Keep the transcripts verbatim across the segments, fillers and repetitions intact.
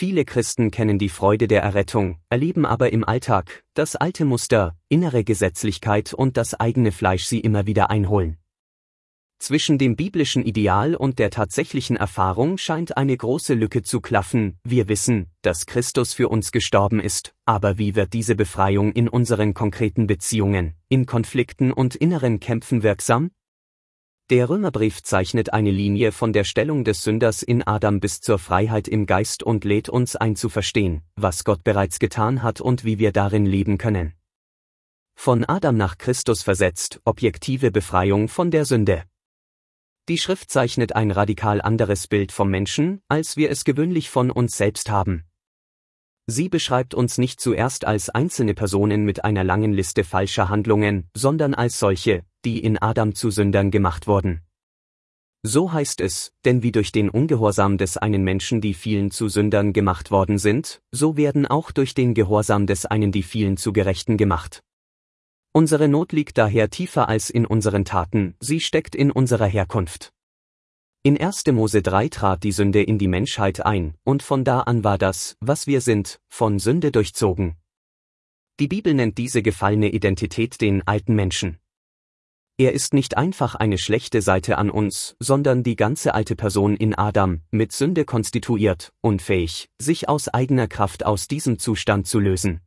Viele Christen kennen die Freude der Errettung, erleben aber im Alltag, dass alte Muster, innere Gesetzlichkeit und das eigene Fleisch sie immer wieder einholen. Zwischen dem biblischen Ideal und der tatsächlichen Erfahrung scheint eine große Lücke zu klaffen. Wir wissen, dass Christus für uns gestorben ist, aber wie wird diese Befreiung in unseren konkreten Beziehungen, in Konflikten und inneren Kämpfen wirksam? Der Römerbrief zeichnet eine Linie von der Stellung des Sünders in Adam bis zur Freiheit im Geist und lädt uns ein zu verstehen, was Gott bereits getan hat und wie wir darin leben können. Von Adam nach Christus versetzt, objektive Befreiung von der Sünde. Die Schrift zeichnet ein radikal anderes Bild vom Menschen, als wir es gewöhnlich von uns selbst haben. Sie beschreibt uns nicht zuerst als einzelne Personen mit einer langen Liste falscher Handlungen, sondern als solche, die in Adam zu Sündern gemacht wurden. So heißt es, denn wie durch den Ungehorsam des einen Menschen die vielen zu Sündern gemacht worden sind, so werden auch durch den Gehorsam des einen die vielen zu Gerechten gemacht. Unsere Not liegt daher tiefer als in unseren Taten, sie steckt in unserer Herkunft. In erster Mose drei trat die Sünde in die Menschheit ein, und von da an war das, was wir sind, von Sünde durchzogen. Die Bibel nennt diese gefallene Identität den alten Menschen. Er ist nicht einfach eine schlechte Seite an uns, sondern die ganze alte Person in Adam, mit Sünde konstituiert, unfähig, sich aus eigener Kraft aus diesem Zustand zu lösen.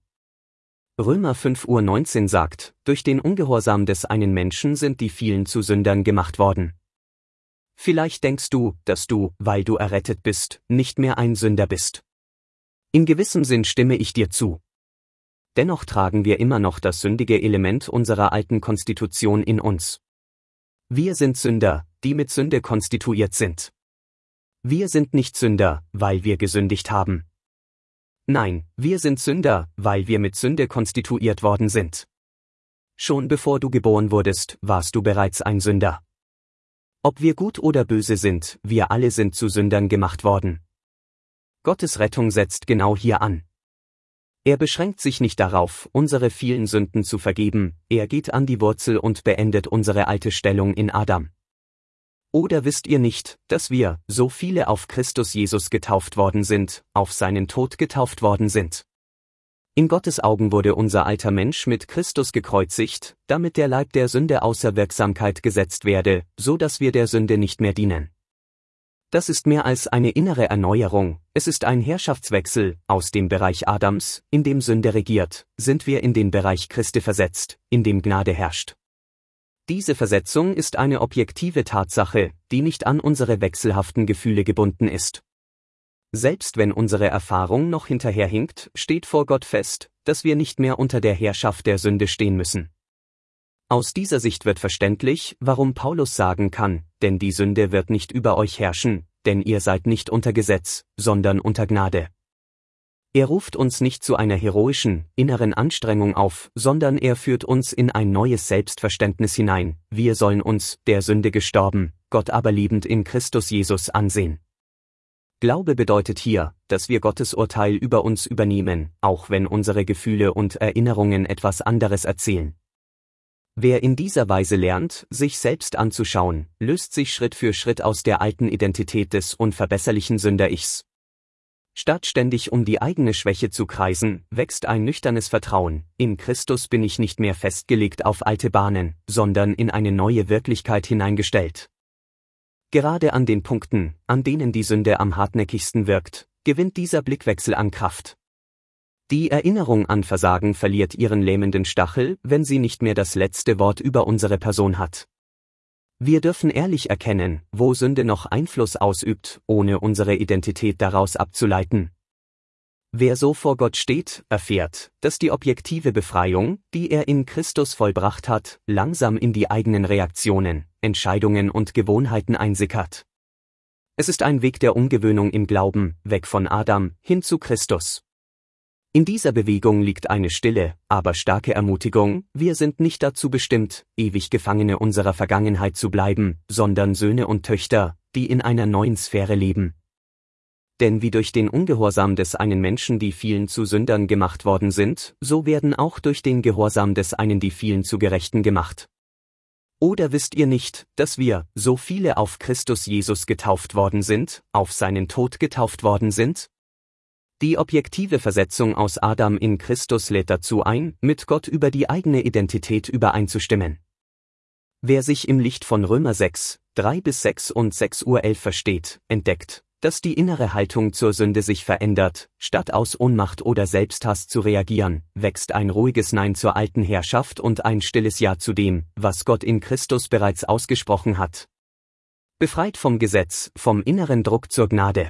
Römer fünf neunzehn sagt, durch den Ungehorsam des einen Menschen sind die vielen zu Sündern gemacht worden. Vielleicht denkst du, dass du, weil du errettet bist, nicht mehr ein Sünder bist. In gewissem Sinn stimme ich dir zu. Dennoch tragen wir immer noch das sündige Element unserer alten Konstitution in uns. Wir sind Sünder, die mit Sünde konstituiert sind. Wir sind nicht Sünder, weil wir gesündigt haben. Nein, wir sind Sünder, weil wir mit Sünde konstituiert worden sind. Schon bevor du geboren wurdest, warst du bereits ein Sünder. Ob wir gut oder böse sind, wir alle sind zu Sündern gemacht worden. Gottes Rettung setzt genau hier an. Er beschränkt sich nicht darauf, unsere vielen Sünden zu vergeben, er geht an die Wurzel und beendet unsere alte Stellung in Adam. Oder wisst ihr nicht, dass wir, so viele auf Christus Jesus getauft worden sind, auf seinen Tod getauft worden sind? In Gottes Augen wurde unser alter Mensch mit Christus gekreuzigt, damit der Leib der Sünde außer Wirksamkeit gesetzt werde, so dass wir der Sünde nicht mehr dienen. Das ist mehr als eine innere Erneuerung, es ist ein Herrschaftswechsel, aus dem Bereich Adams, in dem Sünde regiert, sind wir in den Bereich Christi versetzt, in dem Gnade herrscht. Diese Versetzung ist eine objektive Tatsache, die nicht an unsere wechselhaften Gefühle gebunden ist. Selbst wenn unsere Erfahrung noch hinterherhinkt, steht vor Gott fest, dass wir nicht mehr unter der Herrschaft der Sünde stehen müssen. Aus dieser Sicht wird verständlich, warum Paulus sagen kann, denn die Sünde wird nicht über euch herrschen, denn ihr seid nicht unter Gesetz, sondern unter Gnade. Er ruft uns nicht zu einer heroischen, inneren Anstrengung auf, sondern er führt uns in ein neues Selbstverständnis hinein, wir sollen uns, der Sünde gestorben, Gott aber liebend in Christus Jesus ansehen. Glaube bedeutet hier, dass wir Gottes Urteil über uns übernehmen, auch wenn unsere Gefühle und Erinnerungen etwas anderes erzählen. Wer in dieser Weise lernt, sich selbst anzuschauen, löst sich Schritt für Schritt aus der alten Identität des unverbesserlichen Sünder-Ichs. Statt ständig um die eigene Schwäche zu kreisen, wächst ein nüchternes Vertrauen, in Christus bin ich nicht mehr festgelegt auf alte Bahnen, sondern in eine neue Wirklichkeit hineingestellt. Gerade an den Punkten, an denen die Sünde am hartnäckigsten wirkt, gewinnt dieser Blickwechsel an Kraft. Die Erinnerung an Versagen verliert ihren lähmenden Stachel, wenn sie nicht mehr das letzte Wort über unsere Person hat. Wir dürfen ehrlich erkennen, wo Sünde noch Einfluss ausübt, ohne unsere Identität daraus abzuleiten. Wer so vor Gott steht, erfährt, dass die objektive Befreiung, die er in Christus vollbracht hat, langsam in die eigenen Reaktionen, Entscheidungen und Gewohnheiten einsickert. Es ist ein Weg der Umgewöhnung im Glauben, weg von Adam, hin zu Christus. In dieser Bewegung liegt eine stille, aber starke Ermutigung, wir sind nicht dazu bestimmt, ewig Gefangene unserer Vergangenheit zu bleiben, sondern Söhne und Töchter, die in einer neuen Sphäre leben. Denn wie durch den Ungehorsam des einen Menschen die vielen zu Sündern gemacht worden sind, so werden auch durch den Gehorsam des einen die vielen zu Gerechten gemacht. Oder wisst ihr nicht, dass wir, so viele auf Christus Jesus getauft worden sind, auf seinen Tod getauft worden sind? Die objektive Versetzung aus Adam in Christus lädt dazu ein, mit Gott über die eigene Identität übereinzustimmen. Wer sich im Licht von Römer sechs, drei bis sechs und sechs Uhr elf versteht, entdeckt, dass die innere Haltung zur Sünde sich verändert, statt aus Ohnmacht oder Selbsthass zu reagieren, wächst ein ruhiges Nein zur alten Herrschaft und ein stilles Ja zu dem, was Gott in Christus bereits ausgesprochen hat. Befreit vom Gesetz, vom inneren Druck zur Gnade.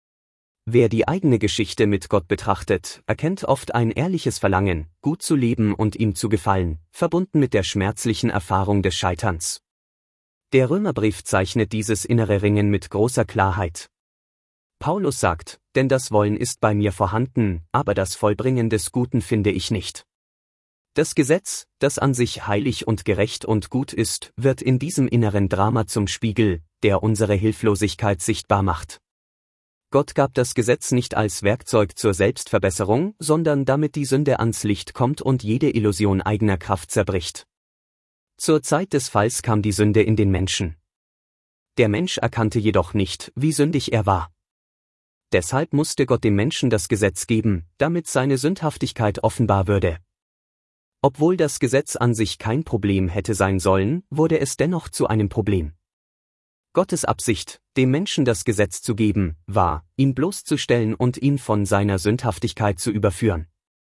Wer die eigene Geschichte mit Gott betrachtet, erkennt oft ein ehrliches Verlangen, gut zu leben und ihm zu gefallen, verbunden mit der schmerzlichen Erfahrung des Scheiterns. Der Römerbrief zeichnet dieses innere Ringen mit großer Klarheit. Paulus sagt, denn das Wollen ist bei mir vorhanden, aber das Vollbringen des Guten finde ich nicht. Das Gesetz, das an sich heilig und gerecht und gut ist, wird in diesem inneren Drama zum Spiegel, der unsere Hilflosigkeit sichtbar macht. Gott gab das Gesetz nicht als Werkzeug zur Selbstverbesserung, sondern damit die Sünde ans Licht kommt und jede Illusion eigener Kraft zerbricht. Zur Zeit des Falls kam die Sünde in den Menschen. Der Mensch erkannte jedoch nicht, wie sündig er war. Deshalb musste Gott dem Menschen das Gesetz geben, damit seine Sündhaftigkeit offenbar würde. Obwohl das Gesetz an sich kein Problem hätte sein sollen, wurde es dennoch zu einem Problem. Gottes Absicht, dem Menschen das Gesetz zu geben, war, ihn bloßzustellen und ihn von seiner Sündhaftigkeit zu überführen.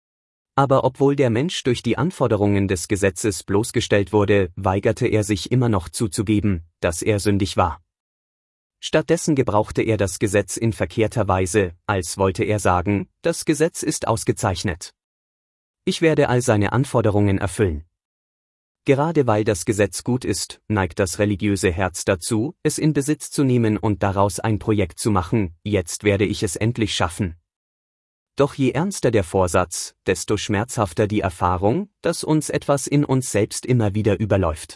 Aber obwohl der Mensch durch die Anforderungen des Gesetzes bloßgestellt wurde, weigerte er sich immer noch zuzugeben, dass er sündig war. Stattdessen gebrauchte er das Gesetz in verkehrter Weise, als wollte er sagen, das Gesetz ist ausgezeichnet. Ich werde all seine Anforderungen erfüllen. Gerade weil das Gesetz gut ist, neigt das religiöse Herz dazu, es in Besitz zu nehmen und daraus ein Projekt zu machen, jetzt werde ich es endlich schaffen. Doch je ernster der Vorsatz, desto schmerzhafter die Erfahrung, dass uns etwas in uns selbst immer wieder überläuft.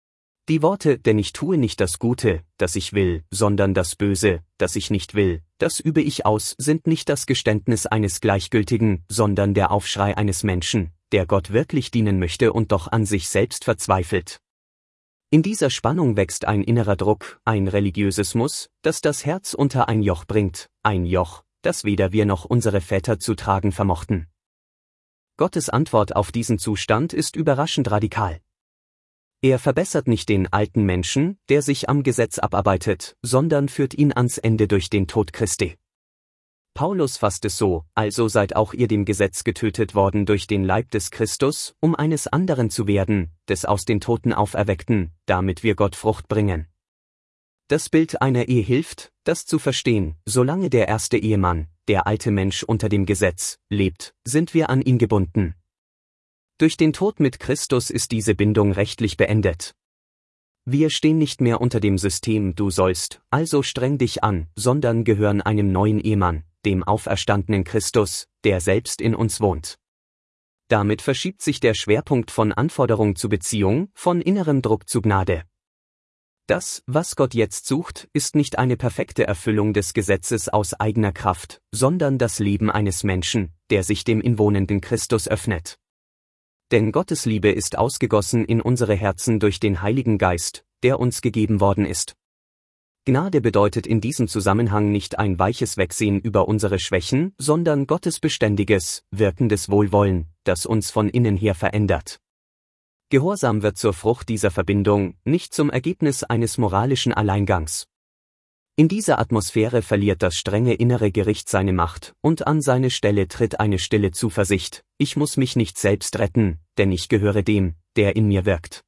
Die Worte, denn ich tue nicht das Gute, das ich will, sondern das Böse, das ich nicht will, das übe ich aus, sind nicht das Geständnis eines Gleichgültigen, sondern der Aufschrei eines Menschen, der Gott wirklich dienen möchte und doch an sich selbst verzweifelt. In dieser Spannung wächst ein innerer Druck, ein religiöses Muss, das das Herz unter ein Joch bringt, ein Joch, das weder wir noch unsere Väter zu tragen vermochten. Gottes Antwort auf diesen Zustand ist überraschend radikal. Er verbessert nicht den alten Menschen, der sich am Gesetz abarbeitet, sondern führt ihn ans Ende durch den Tod Christi. Paulus fasst es so, also seid auch ihr dem Gesetz getötet worden durch den Leib des Christus, um eines anderen zu werden, des aus den Toten Auferweckten, damit wir Gott Frucht bringen. Das Bild einer Ehe hilft, das zu verstehen, solange der erste Ehemann, der alte Mensch unter dem Gesetz, lebt, sind wir an ihn gebunden. Durch den Tod mit Christus ist diese Bindung rechtlich beendet. Wir stehen nicht mehr unter dem System du sollst, also streng dich an, sondern gehören einem neuen Ehemann, dem auferstandenen Christus, der selbst in uns wohnt. Damit verschiebt sich der Schwerpunkt von Anforderung zu Beziehung, von innerem Druck zu Gnade. Das, was Gott jetzt sucht, ist nicht eine perfekte Erfüllung des Gesetzes aus eigener Kraft, sondern das Leben eines Menschen, der sich dem inwohnenden Christus öffnet. Denn Gottes Liebe ist ausgegossen in unsere Herzen durch den Heiligen Geist, der uns gegeben worden ist. Gnade bedeutet in diesem Zusammenhang nicht ein weiches Wegsehen über unsere Schwächen, sondern Gottes beständiges, wirkendes Wohlwollen, das uns von innen her verändert. Gehorsam wird zur Frucht dieser Verbindung, nicht zum Ergebnis eines moralischen Alleingangs. In dieser Atmosphäre verliert das strenge innere Gericht seine Macht, und an seine Stelle tritt eine stille Zuversicht, ich muss mich nicht selbst retten, denn ich gehöre dem, der in mir wirkt.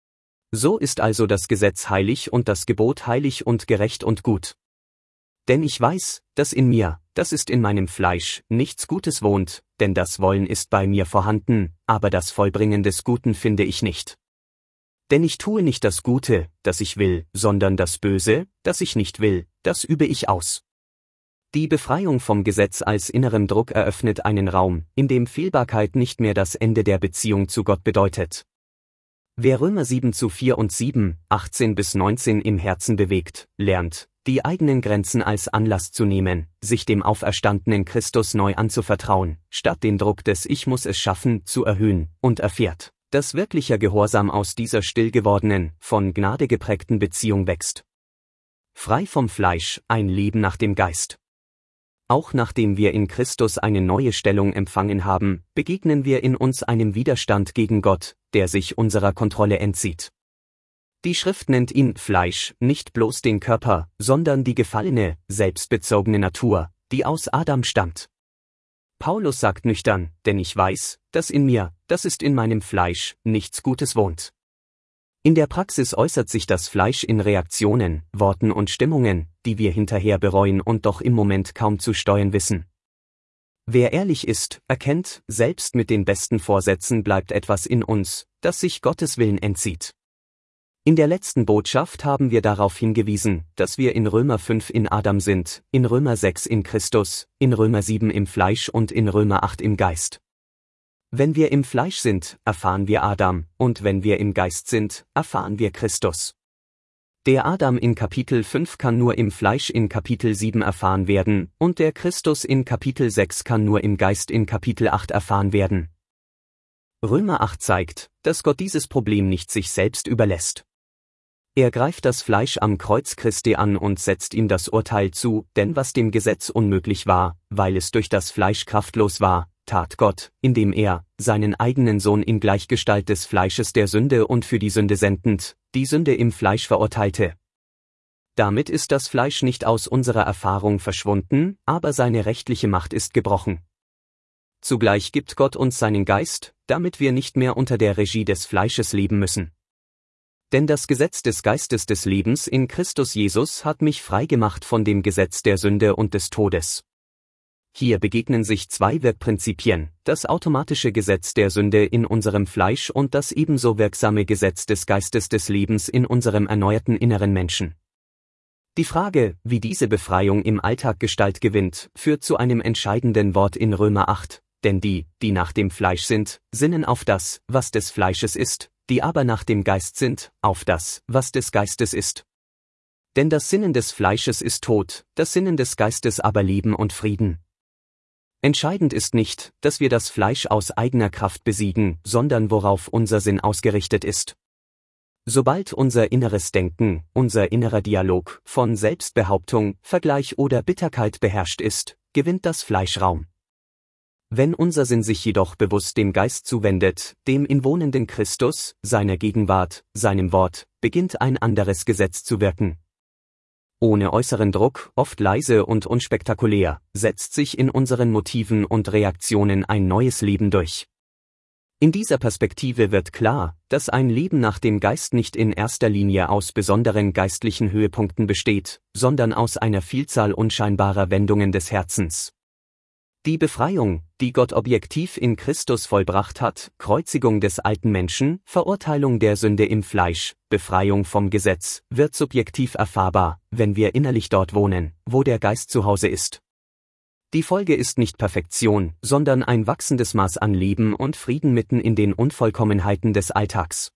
So ist also das Gesetz heilig und das Gebot heilig und gerecht und gut. Denn ich weiß, dass in mir, das ist in meinem Fleisch, nichts Gutes wohnt, denn das Wollen ist bei mir vorhanden, aber das Vollbringen des Guten finde ich nicht. Denn ich tue nicht das Gute, das ich will, sondern das Böse, das ich nicht will, das übe ich aus. Die Befreiung vom Gesetz als innerem Druck eröffnet einen Raum, in dem Fehlbarkeit nicht mehr das Ende der Beziehung zu Gott bedeutet. Wer Römer sieben zu vier und sieben, achtzehn bis neunzehn im Herzen bewegt, lernt, die eigenen Grenzen als Anlass zu nehmen, sich dem auferstandenen Christus neu anzuvertrauen, statt den Druck des Ich muss es schaffen zu erhöhen, und erfährt, dass wirklicher Gehorsam aus dieser still gewordenen, von Gnade geprägten Beziehung wächst. Frei vom Fleisch, ein Leben nach dem Geist. Auch nachdem wir in Christus eine neue Stellung empfangen haben, begegnen wir in uns einem Widerstand gegen Gott, der sich unserer Kontrolle entzieht. Die Schrift nennt ihn Fleisch, nicht bloß den Körper, sondern die gefallene, selbstbezogene Natur, die aus Adam stammt. Paulus sagt nüchtern, denn ich weiß, dass in mir, das ist in meinem Fleisch, nichts Gutes wohnt. In der Praxis äußert sich das Fleisch in Reaktionen, Worten und Stimmungen, die wir hinterher bereuen und doch im Moment kaum zu steuern wissen. Wer ehrlich ist, erkennt, selbst mit den besten Vorsätzen bleibt etwas in uns, das sich Gottes Willen entzieht. In der letzten Botschaft haben wir darauf hingewiesen, dass wir in Römer fünf in Adam sind, in Römer sechs in Christus, in Römer sieben im Fleisch und in Römer acht im Geist. Wenn wir im Fleisch sind, erfahren wir Adam, und wenn wir im Geist sind, erfahren wir Christus. Der Adam in Kapitel fünf kann nur im Fleisch in Kapitel sieben erfahren werden, und der Christus in Kapitel sechs kann nur im Geist in Kapitel acht erfahren werden. Römer acht zeigt, dass Gott dieses Problem nicht sich selbst überlässt. Er greift das Fleisch am Kreuz Christi an und setzt ihm das Urteil zu, denn was dem Gesetz unmöglich war, weil es durch das Fleisch kraftlos war, tat Gott, indem er, seinen eigenen Sohn in Gleichgestalt des Fleisches der Sünde und für die Sünde sendend, die Sünde im Fleisch verurteilte. Damit ist das Fleisch nicht aus unserer Erfahrung verschwunden, aber seine rechtliche Macht ist gebrochen. Zugleich gibt Gott uns seinen Geist, damit wir nicht mehr unter der Regie des Fleisches leben müssen. Denn das Gesetz des Geistes des Lebens in Christus Jesus hat mich freigemacht von dem Gesetz der Sünde und des Todes. Hier begegnen sich zwei Wirkprinzipien, das automatische Gesetz der Sünde in unserem Fleisch und das ebenso wirksame Gesetz des Geistes des Lebens in unserem erneuerten inneren Menschen. Die Frage, wie diese Befreiung im Alltag Gestalt gewinnt, führt zu einem entscheidenden Wort in Römer acht, denn die, die nach dem Fleisch sind, sinnen auf das, was des Fleisches ist, die aber nach dem Geist sind, auf das, was des Geistes ist. Denn das Sinnen des Fleisches ist Tod, das Sinnen des Geistes aber Leben und Frieden. Entscheidend ist nicht, dass wir das Fleisch aus eigener Kraft besiegen, sondern worauf unser Sinn ausgerichtet ist. Sobald unser inneres Denken, unser innerer Dialog von Selbstbehauptung, Vergleich oder Bitterkeit beherrscht ist, gewinnt das Fleisch Raum. Wenn unser Sinn sich jedoch bewusst dem Geist zuwendet, dem inwohnenden Christus, seiner Gegenwart, seinem Wort, beginnt ein anderes Gesetz zu wirken. Ohne äußeren Druck, oft leise und unspektakulär, setzt sich in unseren Motiven und Reaktionen ein neues Leben durch. In dieser Perspektive wird klar, dass ein Leben nach dem Geist nicht in erster Linie aus besonderen geistlichen Höhepunkten besteht, sondern aus einer Vielzahl unscheinbarer Wendungen des Herzens. Die Befreiung, die Gott objektiv in Christus vollbracht hat, Kreuzigung des alten Menschen, Verurteilung der Sünde im Fleisch, Befreiung vom Gesetz, wird subjektiv erfahrbar, wenn wir innerlich dort wohnen, wo der Geist zu Hause ist. Die Folge ist nicht Perfektion, sondern ein wachsendes Maß an Leben und Frieden mitten in den Unvollkommenheiten des Alltags.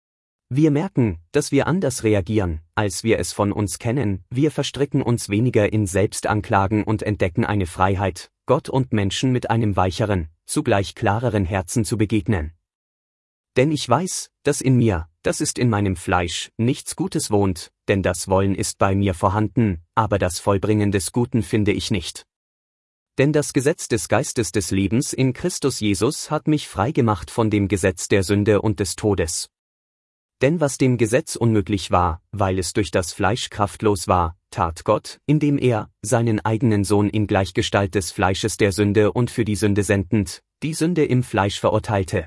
Wir merken, dass wir anders reagieren, als wir es von uns kennen, wir verstricken uns weniger in Selbstanklagen und entdecken eine Freiheit, Gott und Menschen mit einem weicheren, zugleich klareren Herzen zu begegnen. Denn ich weiß, dass in mir, das ist in meinem Fleisch, nichts Gutes wohnt, denn das Wollen ist bei mir vorhanden, aber das Vollbringen des Guten finde ich nicht. Denn das Gesetz des Geistes des Lebens in Christus Jesus hat mich freigemacht von dem Gesetz der Sünde und des Todes. Denn was dem Gesetz unmöglich war, weil es durch das Fleisch kraftlos war, tat Gott, indem er, seinen eigenen Sohn in Gleichgestalt des Fleisches der Sünde und für die Sünde sendend, die Sünde im Fleisch verurteilte.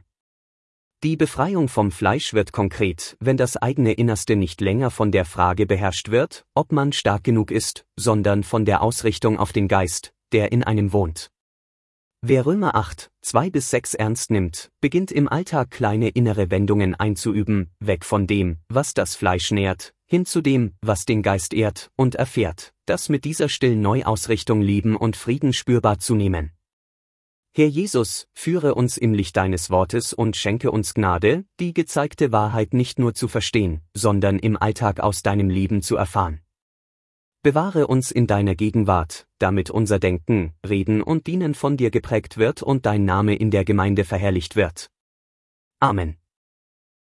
Die Befreiung vom Fleisch wird konkret, wenn das eigene Innerste nicht länger von der Frage beherrscht wird, ob man stark genug ist, sondern von der Ausrichtung auf den Geist, der in einem wohnt. Wer Römer acht, zwei bis sechs ernst nimmt, beginnt im Alltag kleine innere Wendungen einzuüben, weg von dem, was das Fleisch nährt, hin zu dem, was den Geist ehrt, und erfährt, das mit dieser stillen Neuausrichtung Leben und Frieden spürbar zu nehmen. Herr Jesus, führe uns im Licht deines Wortes und schenke uns Gnade, die gezeigte Wahrheit nicht nur zu verstehen, sondern im Alltag aus deinem Leben zu erfahren. Bewahre uns in deiner Gegenwart, damit unser Denken, Reden und Dienen von dir geprägt wird und dein Name in der Gemeinde verherrlicht wird. Amen.